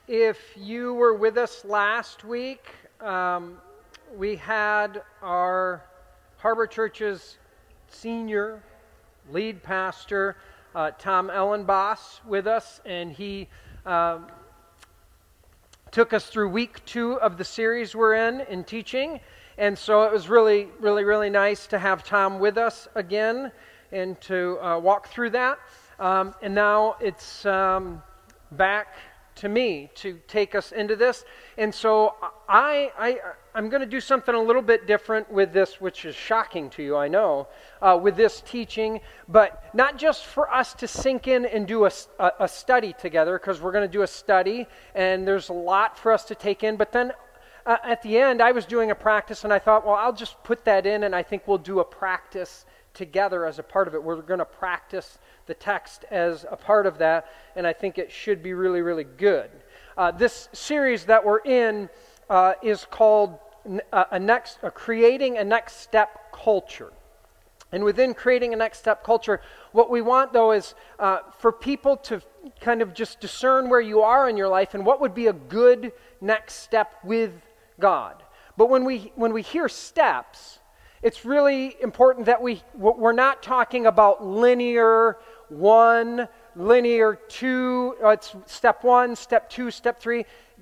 If you were with us last week, we had our Harbor Church's senior lead pastor, Tom Ellenboss, with us, and he took us through week 2 of the series we're in teaching. And so it was really nice to have Tom with us again and to walk through that. And now it's back to me to take us into this. And so I'm going to do something a little bit different with this, which is shocking to you, I know, with this teaching, but not just for us to sink in and do a study together, because we're going to do a study, and there's a lot for us to take in, but then at the end, I was doing a practice, and I thought, well, I'll just put that in, and I think we'll do a practice together as a part of it. We're going to practice the text as a part of that, and I think it should be really good. This series that we're in is called Creating a Next Step Culture. And within Creating a Next Step Culture, what we want, though, is for people to kind of just discern where you are in your life and what would be a good next step with God. But when we hear steps, it's really important that we're not talking about linear 1, linear 2, it's step 1, step 2, step 3.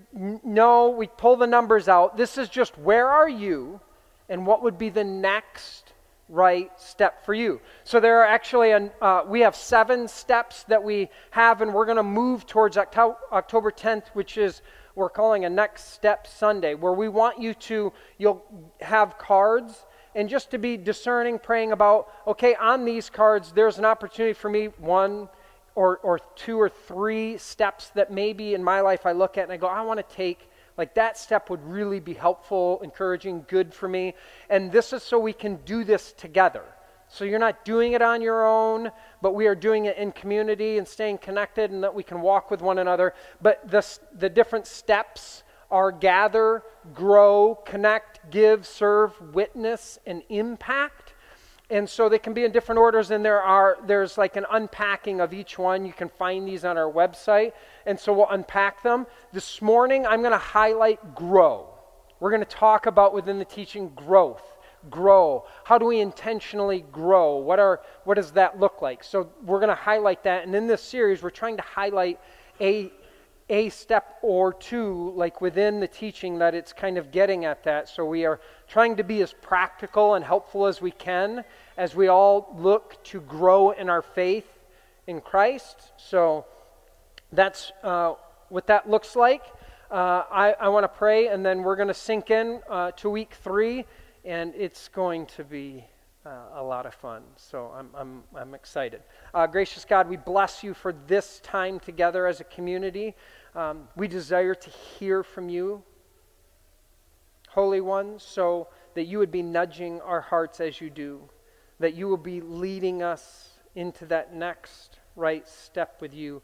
No, we pull the numbers out. This is just where are you and what would be the next right step for you. So there are actually, we have 7 steps that we have, and we're going to move towards October 10th, which is we're calling a Next Step Sunday, where we want you'll have cards, and just to be discerning, praying about, okay, on these cards, there's an opportunity for me, 1 or 2 or 3 steps that maybe in my life I look at and I go, I want to take, like that step would really be helpful, encouraging, good for me. And this is so we can do this together. So you're not doing it on your own, but we are doing it in community and staying connected, and that we can walk with one another. But the different steps are gather, grow, connect, give, serve, witness, and impact. And so they can be in different orders, and there's like an unpacking of each one. You can find these on our website. And so we'll unpack them. This morning, I'm going to highlight grow. We're going to talk about within the teaching growth. Grow. How do we intentionally grow? What does that look like? So we're going to highlight that. And in this series, we're trying to highlight a step or 2, like within the teaching, that it's kind of getting at that. So we are trying to be as practical and helpful as we can as we all look to grow in our faith in Christ. So that's what that looks like. I want to pray, and then we're going to sink in to week 3, and it's going to be a lot of fun. So I'm excited. Gracious God, we bless you for this time together as a community. We desire to hear from you, Holy One, so that you would be nudging our hearts as you do, that you will be leading us into that next right step with you.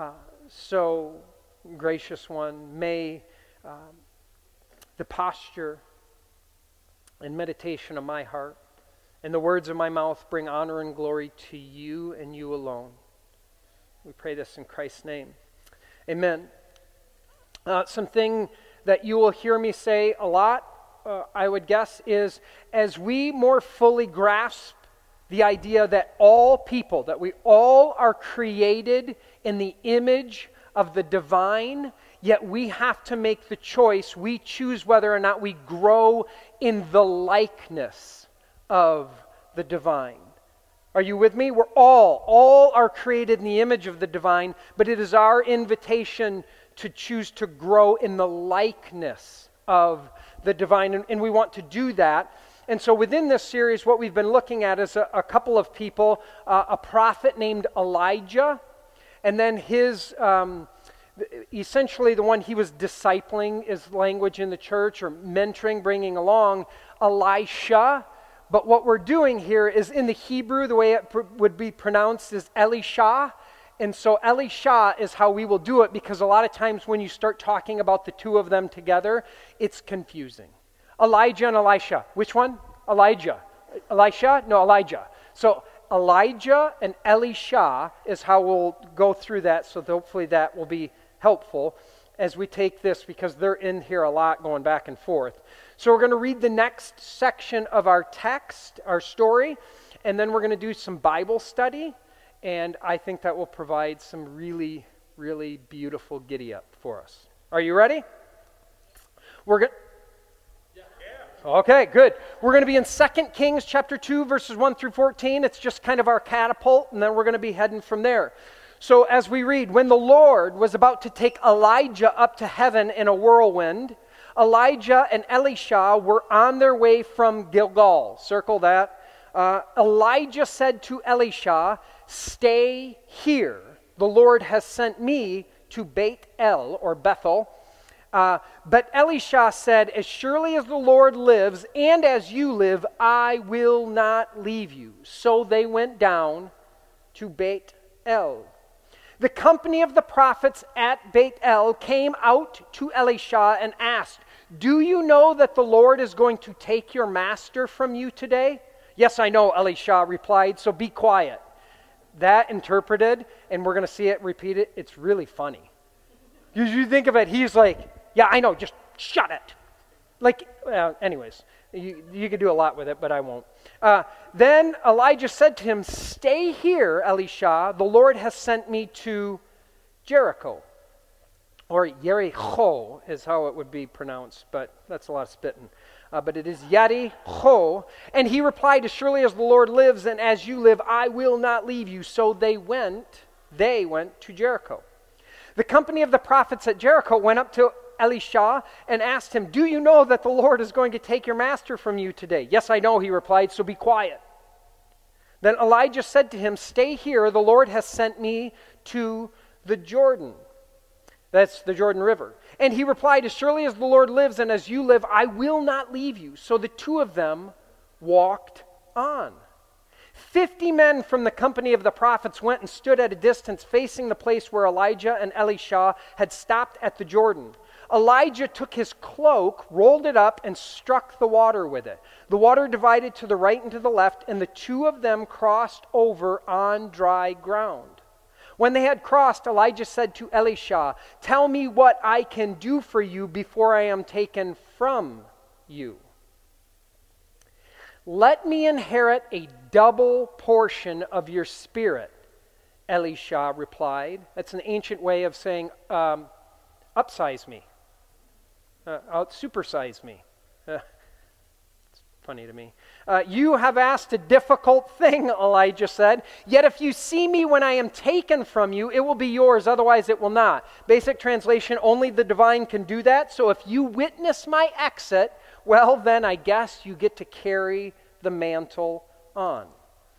So, gracious one, may the posture and meditation of my heart and the words of my mouth bring honor and glory to you and you alone. We pray this in Christ's name. Amen. Something that you will hear me say a lot, I would guess, is as we more fully grasp the idea that all people, that we all are created in the image of the divine, yet we have to make the choice. We choose whether or not we grow in the likeness of the divine. Are you with me? We're all are created in the image of the divine, but it is our invitation to choose to grow in the likeness of the divine, and we want to do that. And so within this series, what we've been looking at is a couple of people, a prophet named Elijah, and then his, essentially the one he was discipling is language in the church, or mentoring, bringing along, Elisha. But what we're doing here is in the Hebrew, the way it would be pronounced is Elisha. And so Elisha is how we will do it, because a lot of times when you start talking about the two of them together, it's confusing. Elijah and Elisha. Which one? Elijah. Elisha? No, Elijah. So Elijah and Elisha is how we'll go through that, so hopefully that will be helpful. as we take this, because they're in here a lot going back and forth. So we're going to read the next section of our text, our story, and then we're going to do some Bible study, and I think that will provide some really, really beautiful giddy-up for us. Are you ready? Okay, good. We're going to be in 2 Kings chapter 2, verses 1 through 14. It's just kind of our catapult, and then we're going to be heading from there. So as we read, when the Lord was about to take Elijah up to heaven in a whirlwind, Elijah and Elisha were on their way from Gilgal. Circle that. Elijah said to Elisha, "Stay here. The Lord has sent me to Beit El, or Bethel." But Elisha said, "As surely as the Lord lives and as you live, I will not leave you." So they went down to Beit El. The company of the prophets at Beit El came out to Elisha and asked, "Do you know that the Lord is going to take your master from you today?" "Yes, I know," Elisha replied, "so be quiet." That interpreted, and we're going to see it repeated, it's really funny. Because you think of it, he's like, "Yeah, I know, just shut it." Like, anyways, you could do a lot with it, but I won't. Then Elijah said to him, "Stay here, Elisha. The Lord has sent me to Jericho." Or Jericho is how it would be pronounced, but that's a lot of spitting. But it is Jericho. And he replied, "As surely as the Lord lives and as you live, I will not leave you." So they went to Jericho. The company of the prophets at Jericho went up to Elisha and asked him, "Do you know that the Lord is going to take your master from you today?" "Yes, I know," he replied, "so be quiet." Then Elijah said to him, "Stay here. The Lord has sent me to the Jordan." That's the Jordan River. And he replied, "As surely as the Lord lives and as you live, I will not leave you." So the two of them walked on. 50 men from the company of the prophets went and stood at a distance facing the place where Elijah and Elisha had stopped at the Jordan. Elijah took his cloak, rolled it up, and struck the water with it. The water divided to the right and to the left, and the two of them crossed over on dry ground. When they had crossed, Elijah said to Elisha, "Tell me what I can do for you before I am taken from you." "Let me inherit a double portion of your spirit," Elisha replied. That's an ancient way of saying, upsize me, supersize me. It's funny to me. "You have asked a difficult thing," Elijah said. "Yet if you see me when I am taken from you, it will be yours, otherwise it will not." Basic translation, only the divine can do that. So if you witness my exit, well, then I guess you get to carry the mantle on.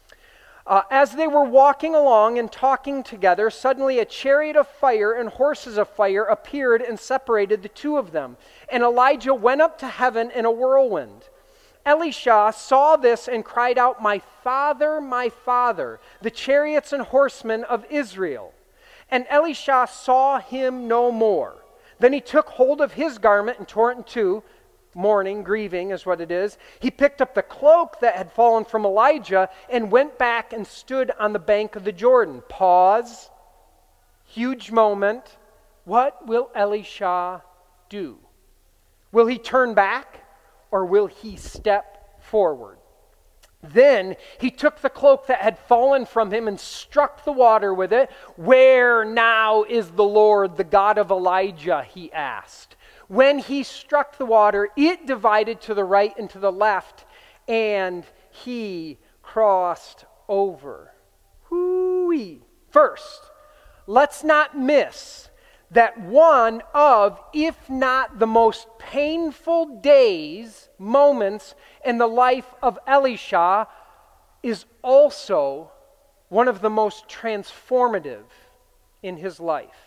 As they were walking along and talking together, suddenly a chariot of fire and horses of fire appeared and separated the two of them. And Elijah went up to heaven in a whirlwind. Elisha saw this and cried out, my father, the chariots and horsemen of Israel." And Elisha saw him no more. Then he took hold of his garment and tore it in two. Mourning, grieving is what it is. He picked up the cloak that had fallen from Elijah and went back and stood on the bank of the Jordan. Pause. Huge moment. What will Elisha do? Will he turn back or will he step forward? Then he took the cloak that had fallen from him and struck the water with it. "Where now is the Lord, the God of Elijah?" he asked. When he struck the water, it divided to the right and to the left, and he crossed over. Hoo-wee. First, let's not miss that one of, if not the most painful days, moments in the life of Elisha is also one of the most transformative in his life.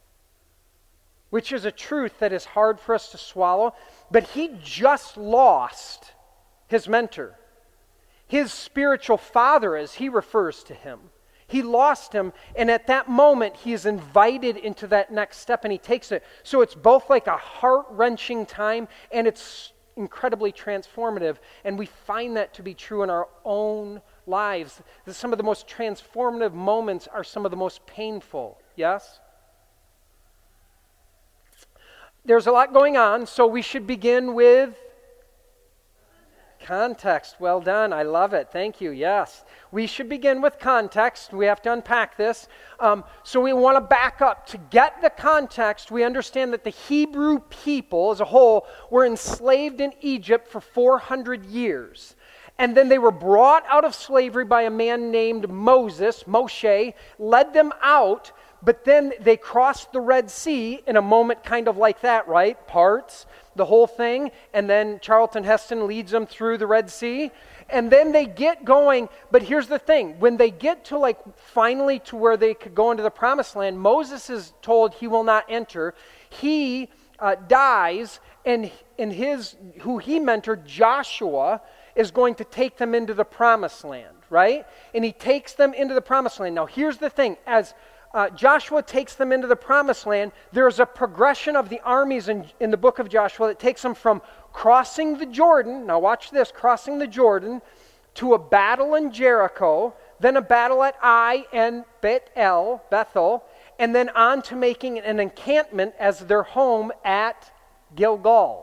Which is a truth that is hard for us to swallow, but he just lost his mentor, his spiritual father, as he refers to him. He lost him, and at that moment, he is invited into that next step, and he takes it. So it's both like a heart-wrenching time, and it's incredibly transformative, and we find that to be true in our own lives. That some of the most transformative moments are some of the most painful, yes? there's a lot going on, so we should begin with context. Well done. I love it. Thank you. Yes. We should begin with context. We have to unpack this. So we want to back up. To get the context, we understand that the Hebrew people as a whole were enslaved in Egypt for 400 years. And then they were brought out of slavery by a man named Moshe, led them out, but then they crossed the Red Sea in a moment kind of like that, right? Parts, the whole thing, and then Charlton Heston leads them through the Red Sea. And then they get going, but here's the thing. When they get to finally to where they could go into the Promised Land, Moses is told he will not enter. He dies, and who he mentored, Joshua, is going to take them into the Promised Land, right? And he takes them into the Promised Land. Now, here's the thing. As Joshua takes them into the Promised Land, there's a progression of the armies in the book of Joshua that takes them from crossing the Jordan, now watch this, crossing the Jordan, to a battle in Jericho, then a battle at Ai and Bethel, and then on to making an encampment as their home at Gilgal.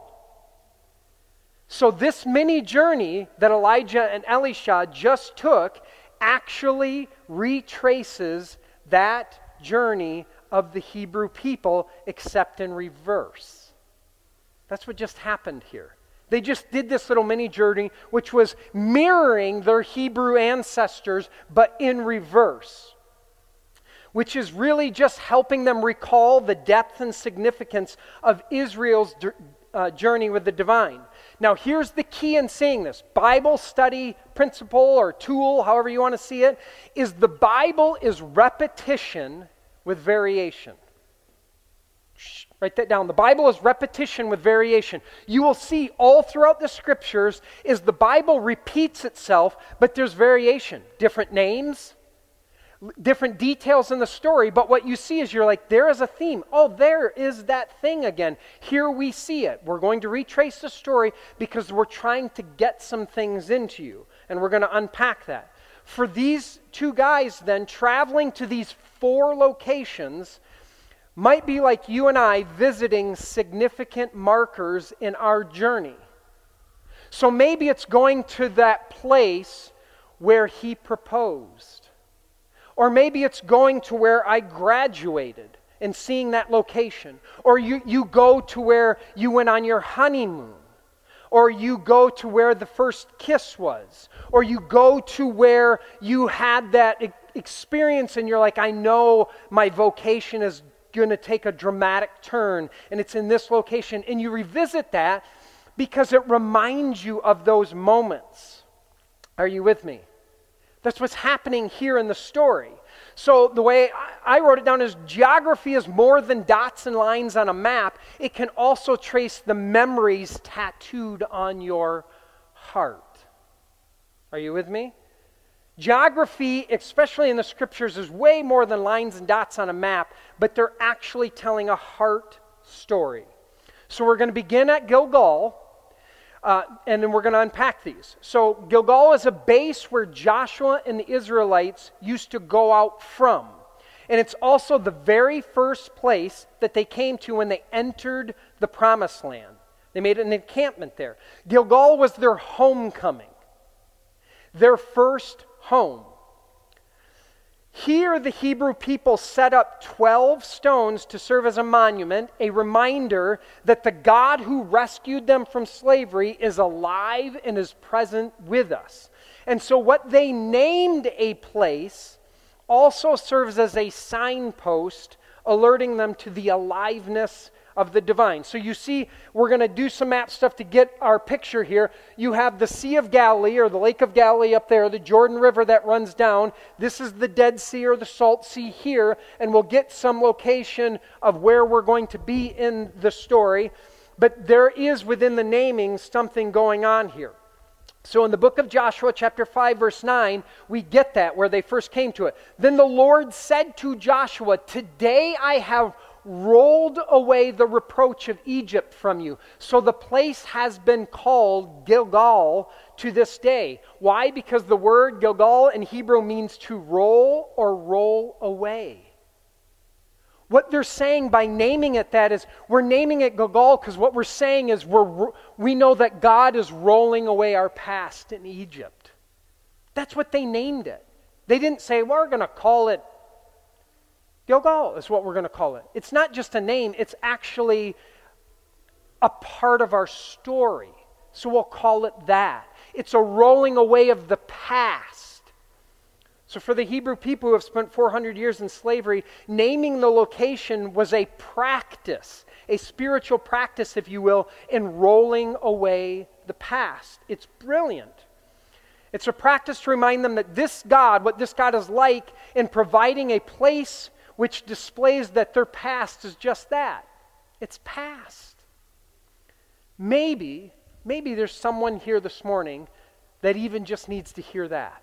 So this mini journey that Elijah and Elisha just took actually retraces that journey of the Hebrew people, except in reverse. That's what just happened here. They just did this little mini journey, which was mirroring their Hebrew ancestors, but in reverse, which is really just helping them recall the depth and significance of Israel's journey with the divine. Now, here's the key in saying this. Bible study principle or tool, however you want to see it, is the Bible is repetition with variation. Write that down. The Bible is repetition with variation. You will see all throughout the Scriptures is the Bible repeats itself, but there's variation. Different names, different details in the story, but what you see is you're like, there is a theme. Oh, there is that thing again. Here we see it. We're going to retrace the story because we're trying to get some things into you, and we're going to unpack that. For these two guys then, traveling to these 4 locations might be like you and I visiting significant markers in our journey. So maybe it's going to that place where he proposed. Or maybe it's going to where I graduated and seeing that location. Or you go to where you went on your honeymoon. Or you go to where the first kiss was. Or you go to where you had that experience and you're like, I know my vocation is going to take a dramatic turn and it's in this location. And you revisit that because it reminds you of those moments. Are you with me? That's what's happening here in the story. So the way I wrote it down is geography is more than dots and lines on a map. It can also trace the memories tattooed on your heart. Are you with me? Geography, especially in the Scriptures, is way more than lines and dots on a map, but they're actually telling a heart story. So we're going to begin at Gilgal, and then we're going to unpack these. So Gilgal is a base where Joshua and the Israelites used to go out from. And it's also the very first place that they came to when they entered the Promised Land. They made an encampment there. Gilgal was their homecoming, their first home. Here the Hebrew people set up 12 stones to serve as a monument, a reminder that the God who rescued them from slavery is alive and is present with us. And so what they named a place also serves as a signpost alerting them to the aliveness of the divine. So you see, we're going to do some map stuff to get our picture here. You have the Sea of Galilee or the Lake of Galilee up there, the Jordan River that runs down. This is the Dead Sea or the Salt Sea here, and we'll get some location of where we're going to be in the story. But there is within the naming something going on here. So in the book of Joshua, chapter 5, verse 9, we get that, where they first came to it. Then the Lord said to Joshua, "Today I have rolled away the reproach of Egypt from you." So the place has been called Gilgal to this day. Why? Because the word Gilgal in Hebrew means to roll or roll away. What they're saying by naming it that is, we're naming it Gilgal because what we're saying is we know that God is rolling away our past in Egypt. That's what they named it. They didn't say, we're going to call it Gilgal is what we're going to call it. It's not just a name, it's actually a part of our story. So we'll call it that. It's a rolling away of the past. So for the Hebrew people who have spent 400 years in slavery, naming the location was a practice, a spiritual practice, if you will, in rolling away the past. It's brilliant. It's a practice to remind them that this God, what this God is like in providing a place which displays that their past is just that. It's past. Maybe there's someone here this morning that even just needs to hear that.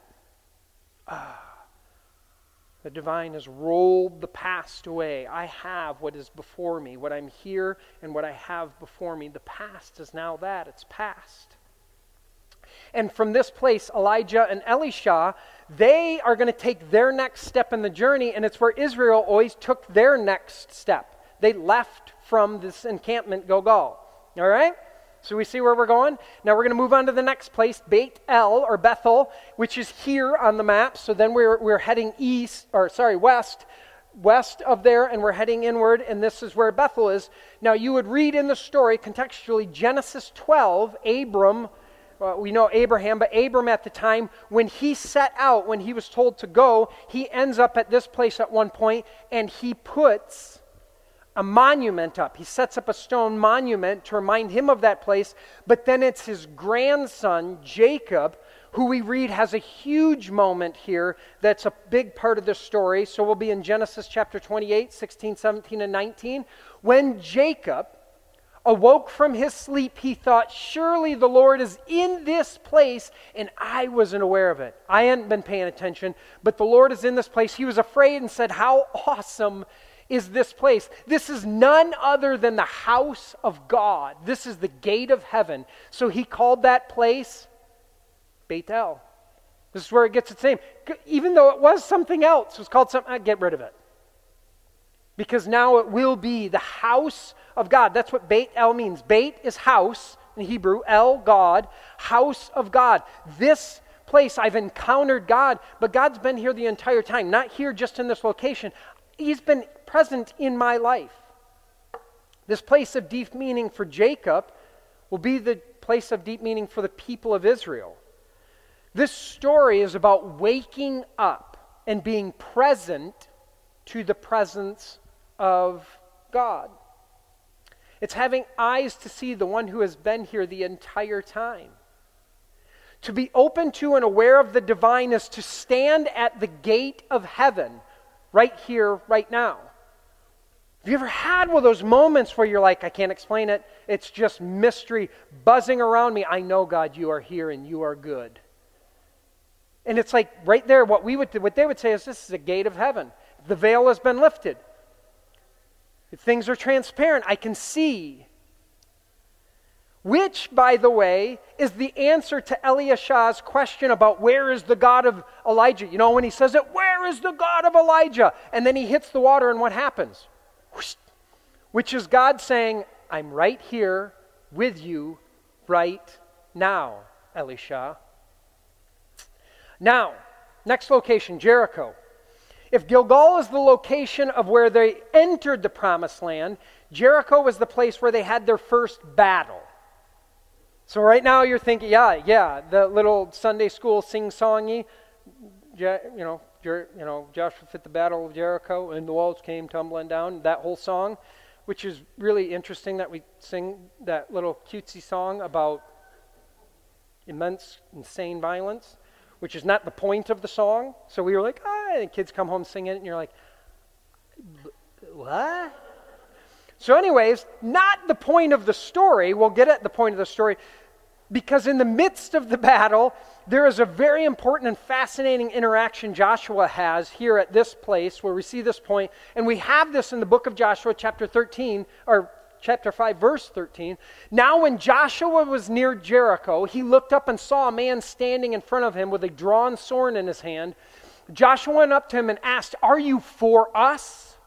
The divine has rolled the past away. I have what is before me, what I'm here and what I have before me. The past is now that. It's past. And from this place, Elijah and Elisha, they are going to take their next step in the journey, and it's where Israel always took their next step. They left from this encampment, Gilgal. All right? So we see where we're going. Now we're going to move on to the next place, Beit El, or Bethel, which is here on the map. So then we're heading west of there, and we're heading inward, and this is where Bethel is. Now you would read in the story, contextually, Genesis 12, Abram, we know Abraham, but Abram at the time, when he set out, when he was told to go, he ends up at this place at one point, and he puts a monument up. He sets up a stone monument to remind him of that place, but then it's his grandson, Jacob, who we read has a huge moment here that's a big part of the story. So we'll be in Genesis chapter 28, 16, 17, and 19. When Jacob awoke from his sleep, he thought, surely the Lord is in this place, and I wasn't aware of it. I hadn't been paying attention, but the Lord is in this place. He was afraid and said, how awesome is this place? This is none other than the house of God. This is the gate of heaven. So he called that place Beit El. This is where it gets its name. Even though it was something else, it was called something, get rid of it. Because now it will be the house of God. That's what Beit El means. Beit is house in Hebrew, El, God, house of God. This place, I've encountered God, but God's been here the entire time. Not here just in this location. He's been present in my life. This place of deep meaning for Jacob will be the place of deep meaning for the people of Israel. This story is about waking up and being present to the presence of God. It's having eyes to see the one who has been here the entire time. To be open to and aware of the divine is to stand at the gate of heaven right here, right now. Have you ever had one of those moments where you're like, I can't explain it, it's just mystery buzzing around me. I know, God, you are here and you are good. And it's like right there, what they would say is this is a gate of heaven. The veil has been lifted. If things are transparent, I can see. Which, by the way, is the answer to Elisha's question about where is the God of Elijah. You know, when he says it, where is the God of Elijah? And then he hits the water and what happens? Whoosh. Which is God saying, I'm right here with you right now, Elisha. Now, next location, Jericho. If Gilgal is the location of where they entered the promised land, Jericho was the place where they had their first battle. So right now you're thinking, yeah, the little Sunday school sing-songy, Joshua fit the battle of Jericho and the walls came tumbling down, that whole song, which is really interesting that we sing that little cutesy song about insane violence, which is not the point of the song. So we were like, and kids come home singing it, and you're like, what? So anyways, not the point of the story. We'll get at the point of the story. Because in the midst of the battle, there is a very important and fascinating interaction Joshua has here at this place where we see this point. And we have this in the book of Joshua, chapter 13, or chapter 5, verse 13. Now when Joshua was near Jericho, he looked up and saw a man standing in front of him with a drawn sword in his hand. Joshua went up to him and asked, are you for us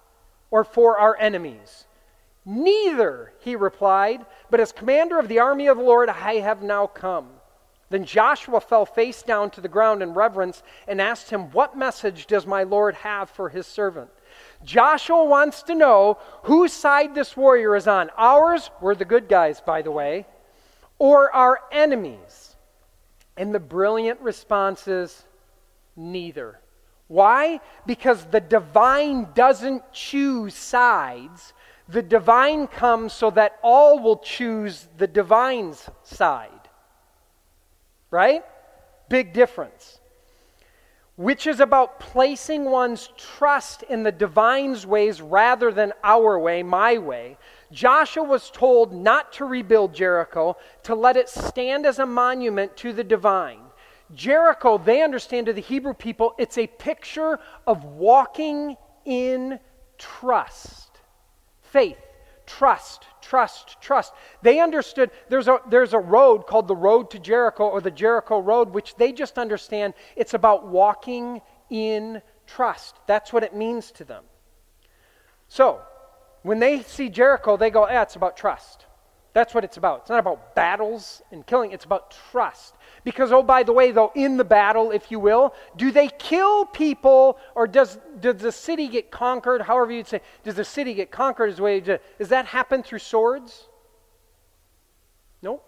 or for our enemies? Neither, he replied, but as commander of the army of the Lord, I have now come. Then Joshua fell face down to the ground in reverence and asked him, what message does my Lord have for his servant? Joshua wants to know whose side this warrior is on. Ours, we're the good guys, by the way, or our enemies? And the brilliant response is, neither. Why? Because the divine doesn't choose sides. The divine comes so that all will choose the divine's side. Right? Big difference. Which is about placing one's trust in the divine's ways rather than our way, my way. Joshua was told not to rebuild Jericho, to let it stand as a monument to the divine. Jericho, they understand to the Hebrew people, it's a picture of walking in trust. Faith, trust. They understood there's a road called the road to Jericho, or the Jericho road, which they just understand it's about walking in trust. That's what it means to them. So, when they see Jericho, they go, it's about trust. That's what it's about. It's not about battles and killing. It's about trust. Because, oh, by the way, though, in the battle, if you will, do they kill people, or does the city get conquered? However you'd say, does the city get conquered? Does that happen through swords? No.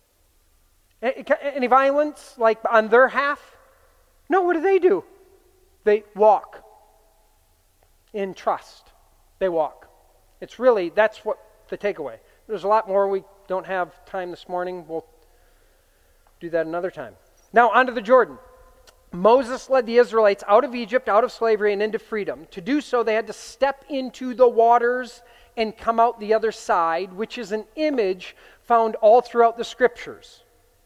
Any violence, like on their half? No, what do? They walk in trust. They walk. That's what the takeaway. There's a lot more. We don't have time this morning. We'll do that another time. Now, onto the Jordan. Moses led the Israelites out of Egypt, out of slavery, and into freedom. To do so, they had to step into the waters and come out the other side, which is an image found all throughout the Scriptures.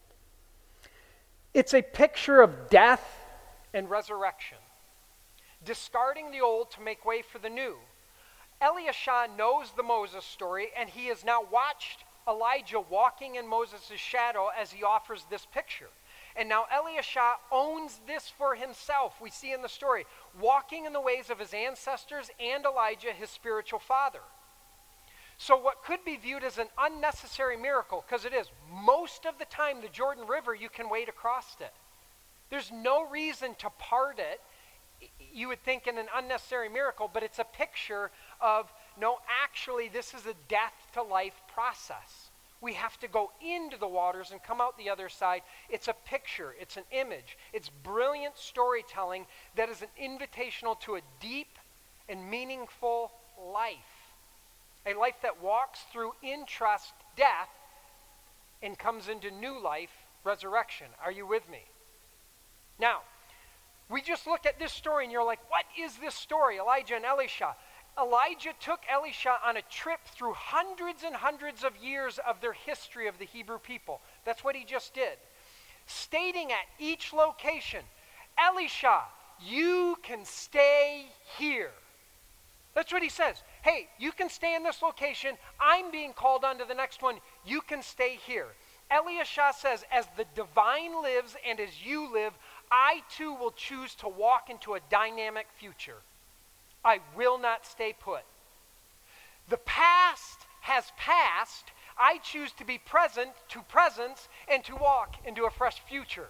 It's a picture of death and resurrection, discarding the old to make way for the new. Elisha knows the Moses story, and he has now watched Elijah walking in Moses' shadow as he offers this picture. And now Elisha owns this for himself. We see in the story, walking in the ways of his ancestors and Elijah, his spiritual father. So what could be viewed as an unnecessary miracle, because it is, most of the time the Jordan River, you can wade across it. There's no reason to part it. You would think in an unnecessary miracle, but it's a picture of, no, actually this is a death to life process. We have to go into the waters and come out the other side. It's a picture, it's an image, it's brilliant storytelling that is an invitational to a deep and meaningful life. A life that walks through in trust death and comes into new life, resurrection. Are you with me? Now, we just look at this story and you're like, what is this story? Elijah and Elisha. Elijah took Elisha on a trip through hundreds and hundreds of years of their history of the Hebrew people. That's what he just did. Stating at each location, Elisha, you can stay here. That's what he says. Hey, you can stay in this location. I'm being called on to the next one. You can stay here. Elisha says, as the divine lives and as you live, I too will choose to walk into a dynamic future. I will not stay put. The past has passed. I choose to be present to presence and to walk into a fresh future.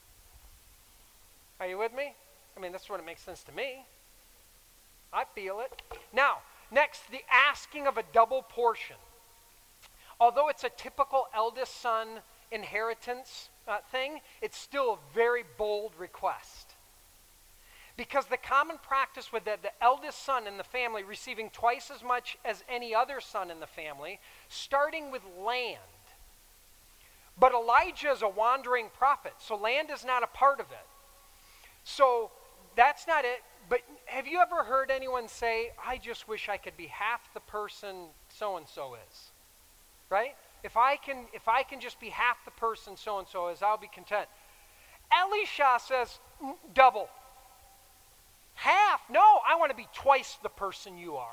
Are you with me? I mean, that's what it makes sense to me. I feel it. Now, next, the asking of a double portion. Although it's a typical eldest son inheritance thing, it's still a very bold request. Because the common practice with the eldest son in the family receiving twice as much as any other son in the family, starting with land. But Elijah is a wandering prophet, so land is not a part of it. So that's not it. But have you ever heard anyone say, I just wish I could be half the person so-and-so is? Right? If I can just be half the person so-and-so is, I'll be content. Elisha says, double. Half? No, I want to be twice the person you are.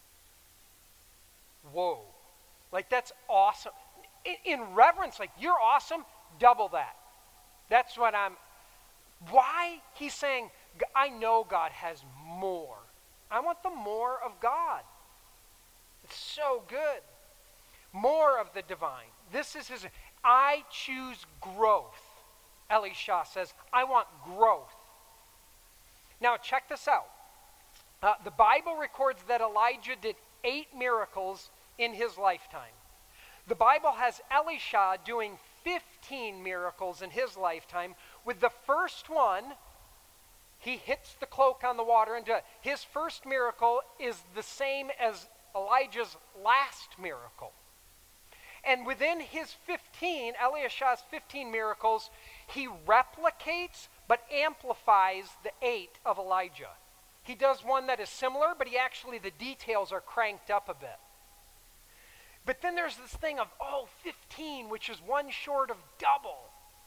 Whoa. Like, that's awesome. In reverence, like, you're awesome, double that. That's why he's saying, I know God has more I want the more of God. It's so good. More of the divine. This is his, I choose growth. Elisha says, I want growth. Now check this out. The Bible records that Elijah did 8 miracles in his lifetime. The Bible has Elisha doing 15 miracles in his lifetime. With the first one, he hits the cloak on the water. And his first miracle is the same as Elijah's last miracle. And within his 15, Elisha's 15 miracles, he replicates but amplifies the 8 of Elijah. He does one that is similar, but the details are cranked up a bit. But then there's this thing of, 15, which is one short of double.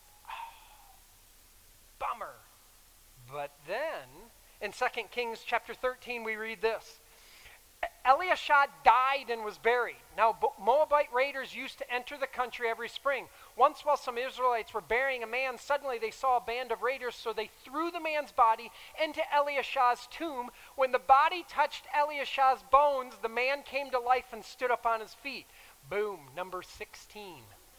Bummer. But then, in 2 Kings chapter 13, we read this. Elisha died and was buried. Now, Moabite raiders used to enter the country every spring. Once while some Israelites were burying a man, suddenly they saw a band of raiders, so they threw the man's body into Elisha's tomb. When the body touched Elisha's bones, the man came to life and stood up on his feet. Boom, number 16.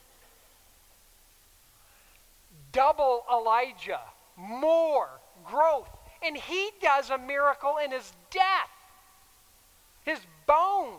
Double Elijah, more growth. And he does a miracle in his death. His bones.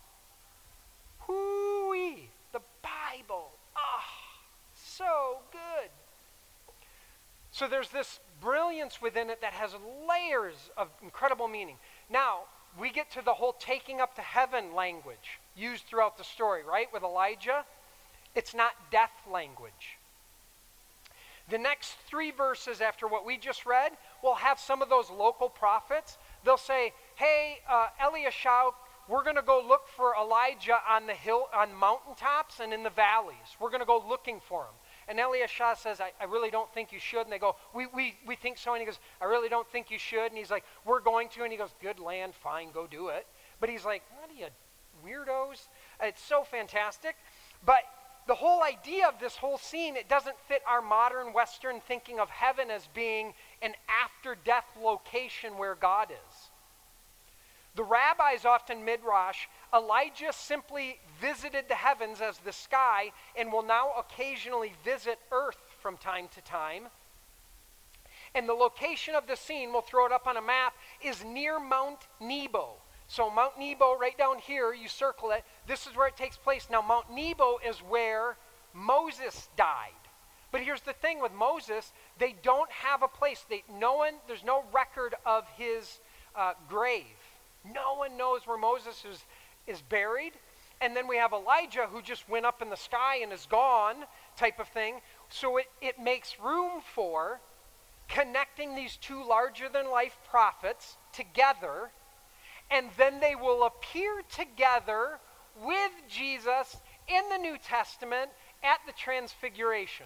Hoo-wee. The Bible. So good. So there's this brilliance within it that has layers of incredible meaning. Now, we get to the whole taking up to heaven language used throughout the story, right? With Elijah, it's not death language. The next 3 verses after what we just read will have some of those local prophets. They'll say, hey, Elisha, we're going to go look for Elijah on the hill, on mountaintops and in the valleys. We're going to go looking for him. And Elisha says, I really don't think you should. And they go, we think so. And he goes, I really don't think you should. And he's like, we're going to. And he goes, good land, fine, go do it. But he's like, what are you, weirdos? It's so fantastic. But the whole idea of this whole scene, it doesn't fit our modern Western thinking of heaven as being an after-death location where God is. The rabbis often midrash, Elijah simply visited the heavens as the sky and will now occasionally visit earth from time to time. And the location of the scene, we'll throw it up on a map, is near Mount Nebo. So Mount Nebo, right down here, you circle it. This is where it takes place. Now Mount Nebo is where Moses died. But here's the thing with Moses, they don't have a place. There's no record of his grave. No one knows where Moses is buried. And then we have Elijah who just went up in the sky and is gone type of thing. So it makes room for connecting these 2 larger-than-life prophets together, and then they will appear together with Jesus in the New Testament at the Transfiguration.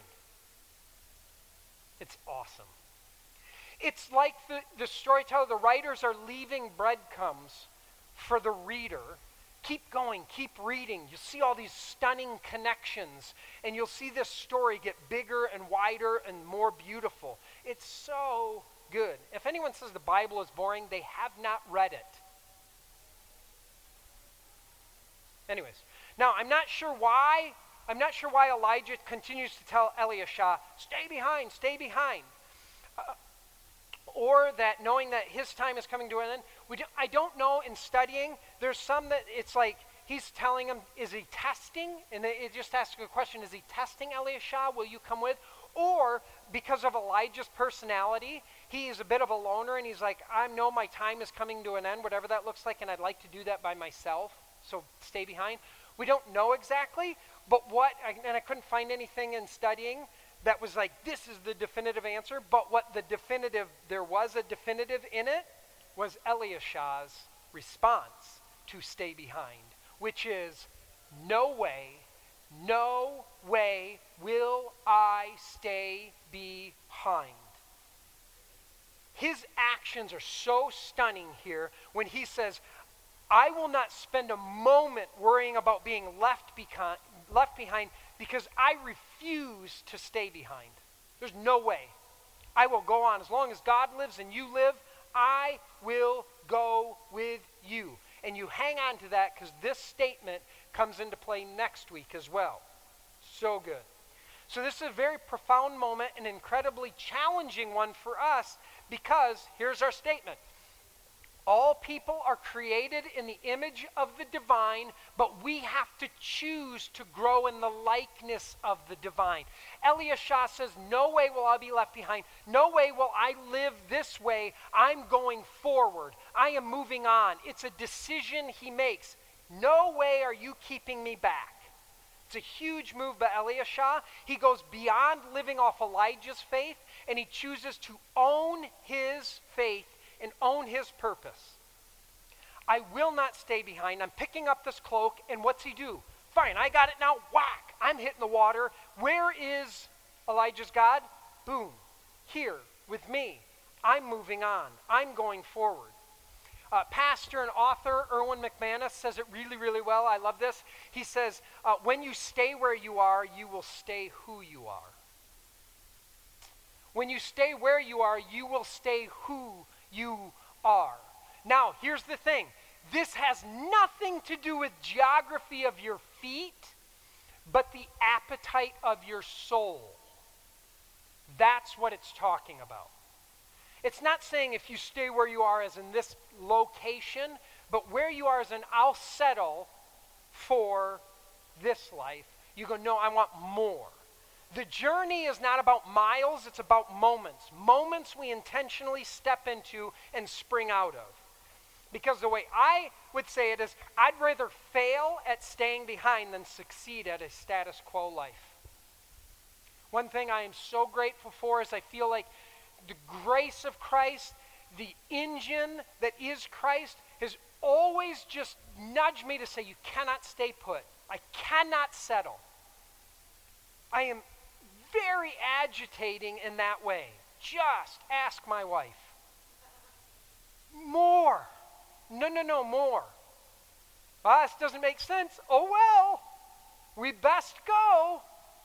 It's awesome. It's like the storyteller, the writers are leaving breadcrumbs for the reader. Keep going, keep reading. You'll see all these stunning connections, and you'll see this story get bigger and wider and more beautiful. It's so good. If anyone says the Bible is boring, they have not read it. Anyways, now I'm not sure why Elijah continues to tell Elisha, stay behind, stay behind. Or that knowing that his time is coming to an end. I don't know in studying. There's some that it's like he's telling him, is he testing? And it just asks a question, is he testing Elisha? Will you come with? Or because of Elijah's personality, he is a bit of a loner and he's like, I know my time is coming to an end, whatever that looks like, and I'd like to do that by myself, so stay behind. We don't know exactly, but I couldn't find anything in studying that was like, this is the definitive answer, but there was a definitive in it, was Elisha's response to stay behind, which is, no way will I stay behind. His actions are so stunning here when he says, I will not spend a moment worrying about being left behind because I refuse to stay behind. There's no way. I will go on. As long as God lives and you live, I will go with you. And you hang on to that because this statement comes into play next week as well. So good. So this is a very profound moment, an incredibly challenging one for us because here's our statement. All people are created in the image of the divine, but we have to choose to grow in the likeness of the divine. Elisha says, no way will I be left behind. No way will I live this way. I'm going forward. I am moving on. It's a decision he makes. No way are you keeping me back. It's a huge move by Elisha. He goes beyond living off Elijah's faith, and he chooses to own his faith and own his purpose. I will not stay behind. I'm picking up this cloak, and what's he do? Fine, I got it now. Whack! I'm hitting the water. Where is Elijah's God? Boom. Here, with me. I'm moving on. I'm going forward. Pastor and author Erwin McManus says it really, really well. I love this. He says, when you stay where you are, you will stay who you are. When you stay where you are, you will stay who you are. Now, here's the thing. This has nothing to do with geography of your feet, but the appetite of your soul. That's what it's talking about. It's not saying if you stay where you are as in this location, but where you are as in I'll settle for this life. You go, no, I want more. The journey is not about miles, it's about moments. Moments we intentionally step into and spring out of. Because the way I would say it is, I'd rather fail at staying behind than succeed at a status quo life. One thing I am so grateful for is I feel like the grace of Christ, the engine that is Christ, has always just nudged me to say, you cannot stay put. I cannot settle. I am very agitating in that way. Just ask my wife. More. No, more. This doesn't make sense. Oh well, we best go.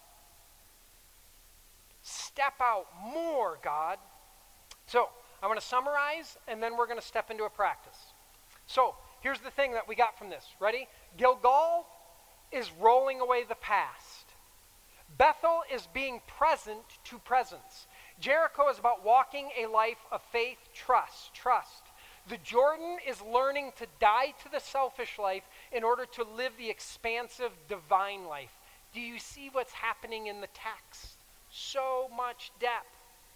Step out more, God. So, I want to summarize, and then we're going to step into a practice. So, here's the thing that we got from this. Ready? Gilgal is rolling away the past. Bethel is being present to presence. Jericho is about walking a life of faith, trust. The Jordan is learning to die to the selfish life in order to live the expansive divine life. Do you see what's happening in the text? So much depth.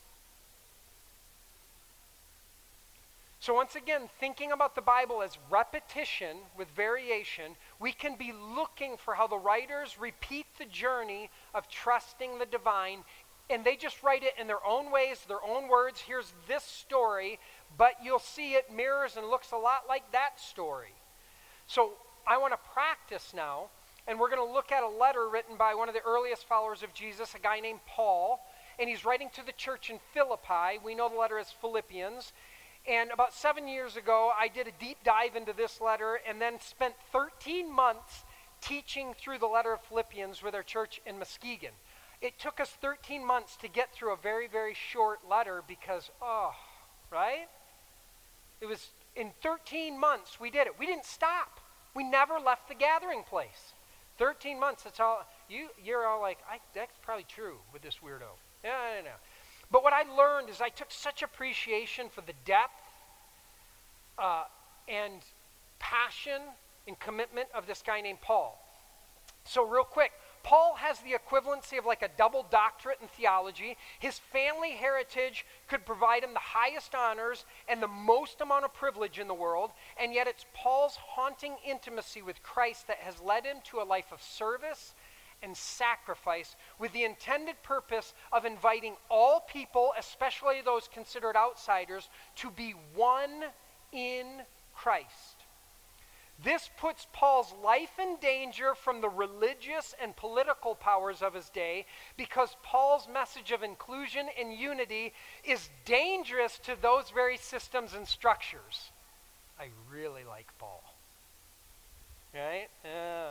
So once again, thinking about the Bible as repetition with variation, we can be looking for how the writers repeat the journey of trusting the divine, and they just write it in their own ways, their own words. Here's this story, but you'll see it mirrors and looks a lot like that story. So I want to practice now, and we're going to look at a letter written by one of the earliest followers of Jesus, a guy named Paul, and he's writing to the church in Philippi. We know the letter as Philippians. And about 7 years ago, I did a deep dive into this letter and then spent 13 months teaching through the letter of Philippians with our church in Muskegon. It took us 13 months to get through a very, very short letter because, right? It was in 13 months we did it. We didn't stop. We never left the gathering place. 13 months, that's all. You're all like, that's probably true with this weirdo. No. But what I learned is I took such appreciation for the depth and passion and commitment of this guy named Paul. So real quick, Paul has the equivalency of like a double doctorate in theology. His family heritage could provide him the highest honors and the most amount of privilege in the world, and yet it's Paul's haunting intimacy with Christ that has led him to a life of service and sacrifice with the intended purpose of inviting all people, especially those considered outsiders, to be one in Christ. This puts Paul's life in danger from the religious and political powers of his day because Paul's message of inclusion and unity is dangerous to those very systems and structures. I really like Paul. Right?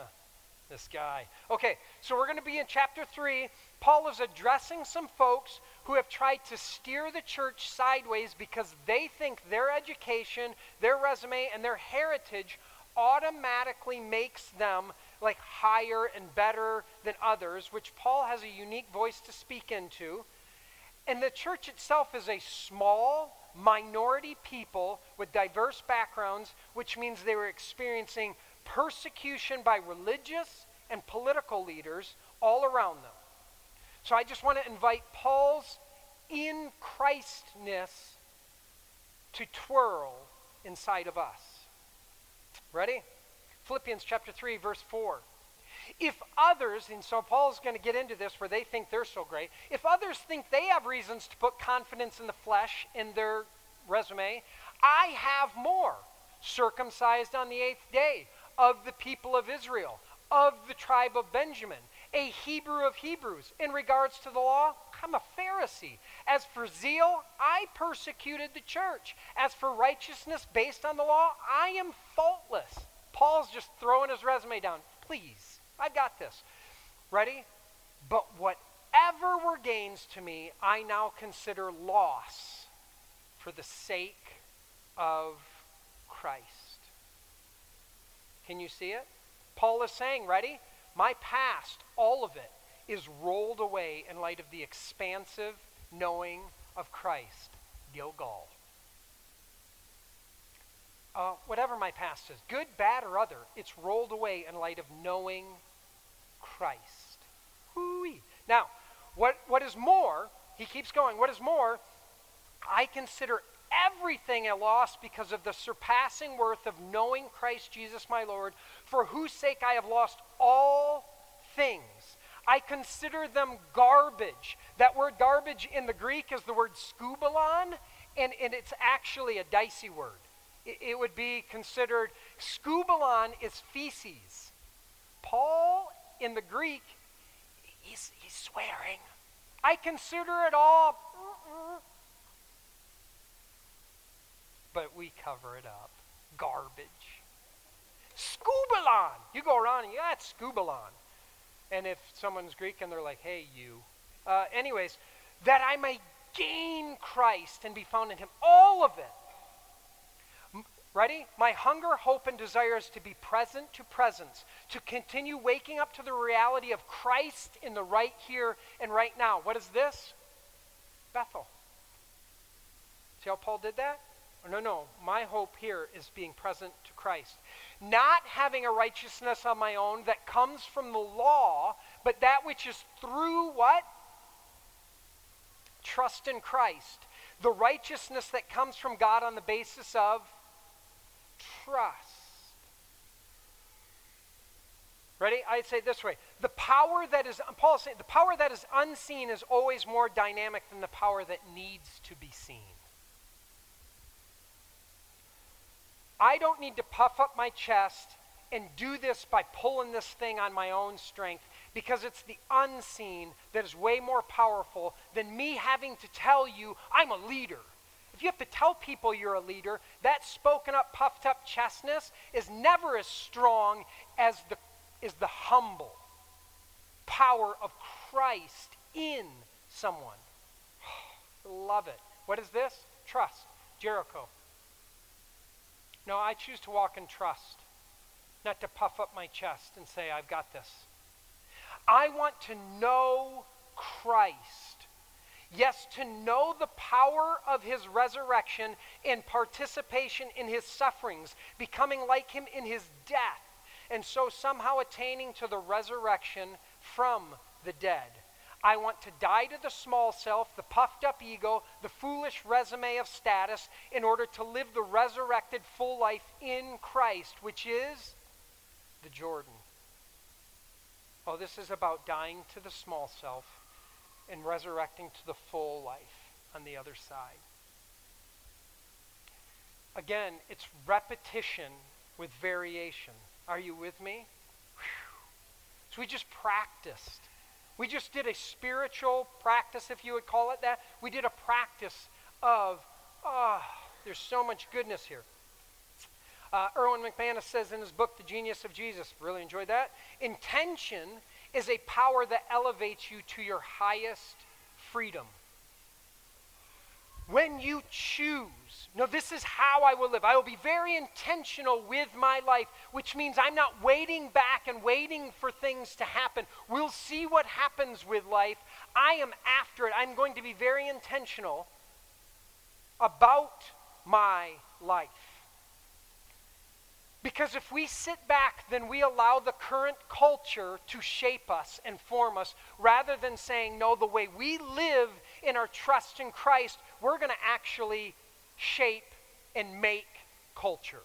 This guy. Okay, so we're going to be in chapter 3. Paul is addressing some folks who have tried to steer the church sideways because they think their education, their resume, and their heritage automatically makes them like higher and better than others, which Paul has a unique voice to speak into. And the church itself is a small minority people with diverse backgrounds, which means they were experiencing persecution by religious and political leaders all around them. So I just want to invite Paul's in Christness to twirl inside of us. Ready? Philippians chapter 3, verse 4. If others, and so Paul's going to get into this where they think they're so great, if others think they have reasons to put confidence in the flesh in their resume, I have more. Circumcised on the 8th day, of the people of Israel, of the tribe of Benjamin, a Hebrew of Hebrews. In regards to the law, I'm a Pharisee. As for zeal, I persecuted the church. As for righteousness based on the law, I am faultless. Paul's just throwing his resume down. Please, I got this. Ready? But whatever were gains to me, I now consider loss for the sake of Christ. Can you see it? Paul is saying, ready? My past, all of it, is rolled away in light of the expansive knowing of Christ. Gilgal. Whatever my past is, good, bad, or other, it's rolled away in light of knowing Christ. Whoo-wee. Now, what is more, he keeps going, what is more, I consider everything a loss because of the surpassing worth of knowing Christ Jesus my Lord, for whose sake I have lost all things. I consider them garbage. That word garbage in the Greek is the word skubalon, and it's actually a dicey word. It would be considered, skubalon is feces. Paul, in the Greek, he's swearing. I consider it all, but we cover it up. Garbage. Skubalon. You go around and that's skubalon. And if someone's Greek and they're like, hey, you. Anyways, that I may gain Christ and be found in him. All of it. Ready? My hunger, hope, and desire is to be present to presence, to continue waking up to the reality of Christ in the right here and right now. What is this? Bethel. See how Paul did that? No. My hope here is being present to Christ. Not having a righteousness of my own that comes from the law, but that which is through what? Trust in Christ. The righteousness that comes from God on the basis of trust. Ready? I'd say it this way. The power that is, Paul's saying, the power that is unseen is always more dynamic than the power that needs to be seen. I don't need to puff up my chest and do this by pulling this thing on my own strength, because it's the unseen that is way more powerful than me having to tell you I'm a leader. If you have to tell people you're a leader, that spoken up, puffed up chestness is never as strong as the humble power of Christ in someone. Love it. What is this? Trust. Jericho. No, I choose to walk in trust, not to puff up my chest and say, I've got this. I want to know Christ. Yes, to know the power of his resurrection and participation in his sufferings, becoming like him in his death, and so somehow attaining to the resurrection from the dead. I want to die to the small self, the puffed up ego, the foolish resume of status, in order to live the resurrected full life in Christ, which is the Jordan. Oh, this is about dying to the small self and resurrecting to the full life on the other side. Again, it's repetition with variation. Are you with me? Whew. So we just practiced. We just did a spiritual practice, if you would call it that. We did a practice of, there's so much goodness here. Erwin McManus says in his book, The Genius of Jesus, really enjoyed that. Intention is a power that elevates you to your highest freedom. When you choose, no, this is how I will live. I will be very intentional with my life, which means I'm not waiting back and waiting for things to happen. We'll see what happens with life. I am after it. I'm going to be very intentional about my life. Because if we sit back, then we allow the current culture to shape us and form us, rather than saying, no, the way we live in our trust in Christ, we're going to actually shape and make culture.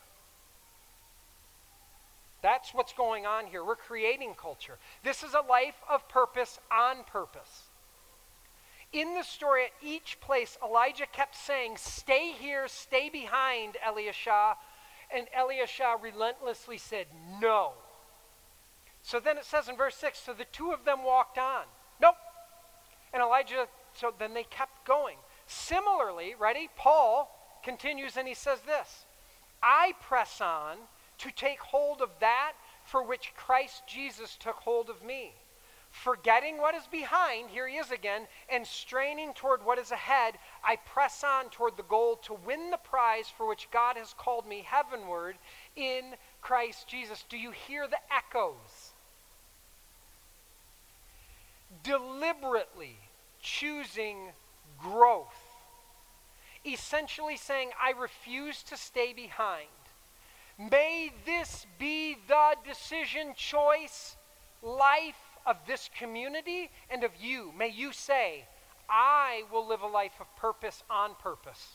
That's what's going on here. We're creating culture. This is a life of purpose on purpose. In the story, at each place, Elijah kept saying, stay here, stay behind, Elisha. And Elisha relentlessly said, no. So then it says in verse 6, so the two of them walked on. Nope. And Elijah, so then they kept going. Similarly, ready, Paul continues and he says this, I press on to take hold of that for which Christ Jesus took hold of me. Forgetting what is behind, here he is again, and straining toward what is ahead, I press on toward the goal to win the prize for which God has called me heavenward in Christ Jesus. Do you hear the echoes? Deliberately choosing growth. Essentially saying, I refuse to stay behind. May this be the decision, choice, life of this community and of you. May you say, I will live a life of purpose on purpose.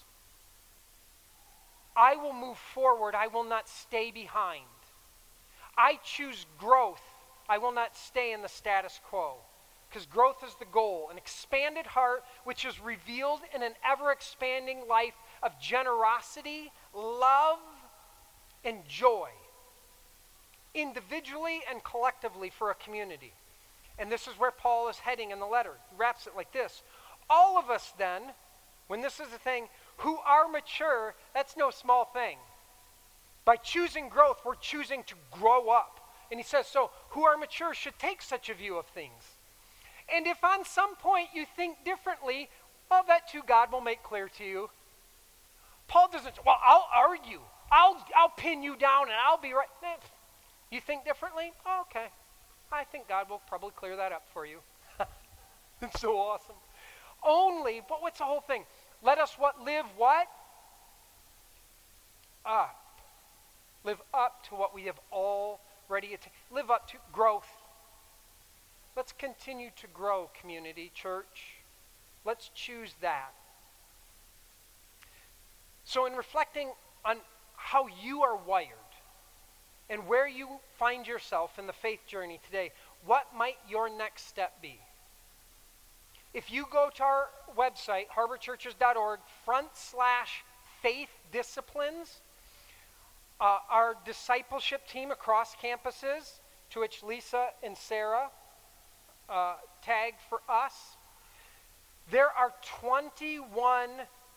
I will move forward. I will not stay behind. I choose growth. I will not stay in the status quo. Because growth is the goal. An expanded heart which is revealed in an ever-expanding life of generosity, love, and joy. Individually and collectively for a community. And this is where Paul is heading in the letter. He wraps it like this. All of us then, when this is a thing, who are mature, that's no small thing. By choosing growth, we're choosing to grow up. And he says, so who are mature should take such a view of things. And if on some point you think differently, well, that too God will make clear to you. Paul doesn't, well, I'll argue. I'll pin you down and I'll be right. You think differently? Oh, okay. I think God will probably clear that up for you. It's so awesome. Only, but what's the whole thing? Let us live what? Up. Live up to what we have already attained. Live up to growth. Let's continue to grow, community, church. Let's choose that. So in reflecting on how you are wired, and where you find yourself in the faith journey today, what might your next step be? If you go to our website, harborchurches.org/faith disciplines, our discipleship team across campuses, to which Lisa and Sarah tagged for us, there are 21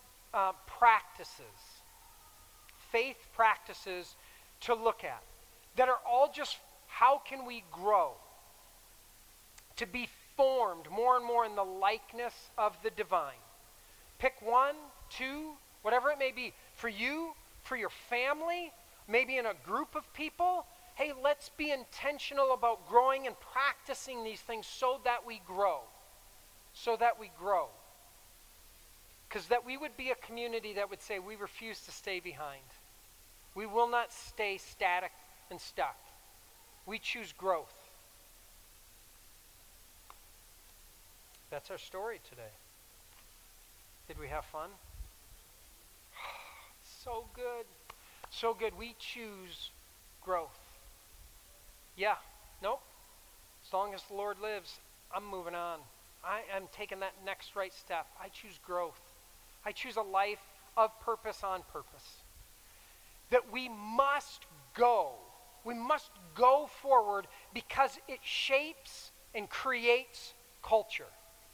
faith practices to look at. That are all just how can we grow to be formed more and more in the likeness of the divine. Pick 1, 2, whatever it may be. For you, for your family, maybe in a group of people. Hey, let's be intentional about growing and practicing these things so that we grow. So that we grow. Because that we would be a community that would say we refuse to stay behind. We will not stay static and stuck. We choose growth. That's our story today. Did we have fun? So good. So good. We choose growth. Yeah. Nope. As long as the Lord lives, I'm moving on. I am taking that next right step. I choose growth. I choose a life of purpose on purpose. That we must go. We must go forward because it shapes and creates culture.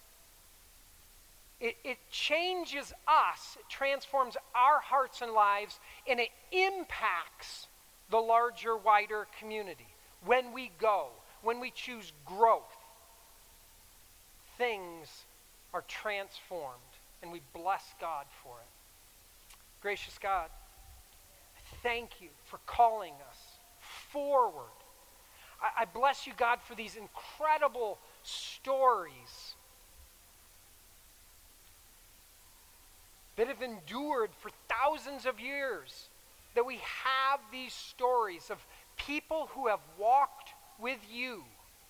It changes us, it transforms our hearts and lives, and it impacts the larger, wider community. When we go, when we choose growth, things are transformed. And we bless God for it. Gracious God, thank you for calling us forward. I bless you, God, for these incredible stories that have endured for thousands of years. That we have these stories of people who have walked with you.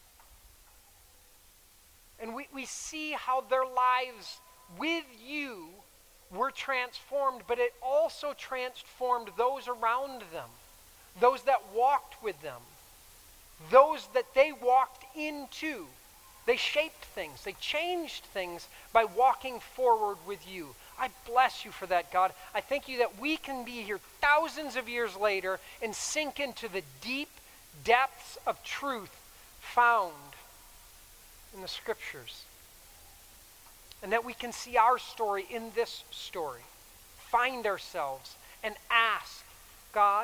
And we see how their lives with you were transformed, but it also transformed those around them, those that walked with them, those that they walked into. They shaped things, they changed things by walking forward with you. I bless you for that, God. I thank you that we can be here thousands of years later and sink into the deep depths of truth found in the Scriptures. And that we can see our story in this story, find ourselves, and ask, God,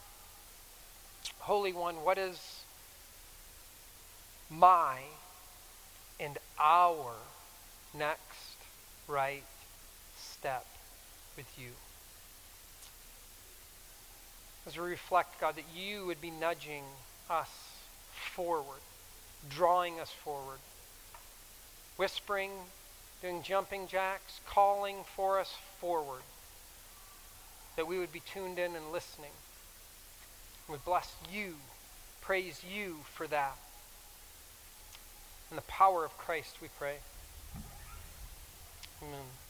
Holy One, what is my and our next right step with you? As we reflect, God, that you would be nudging us forward, drawing us forward, whispering, doing jumping jacks, calling for us forward, that we would be tuned in and listening. We bless you, praise you for that. In the power of Christ we pray. Amen.